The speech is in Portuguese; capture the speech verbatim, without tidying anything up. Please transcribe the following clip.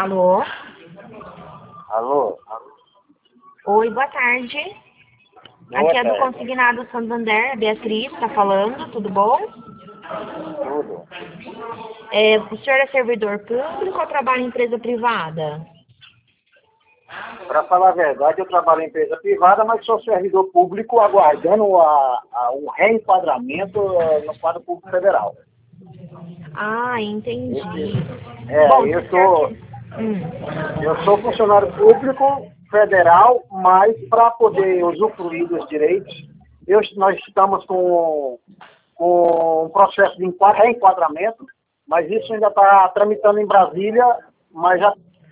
Alô? Alô? Oi, boa tarde. Boa Aqui é do tarde. Consignado Santander, Beatriz está falando, tudo bom? Tudo. É, o senhor é servidor público ou trabalha em empresa privada? Para falar a verdade, eu trabalho em empresa privada, mas sou servidor público aguardando a, a, um reenquadramento eh, no quadro público federal. Ah, entendi. Esse- é, Bom, se eu o senhor sou, quer... Hum. eu sou funcionário público federal, mas para poder usufruir dos direitos, eu, nós estamos com, com um processo de enquadra- reenquadramento, mas isso ainda está tramitando em Brasília, mas já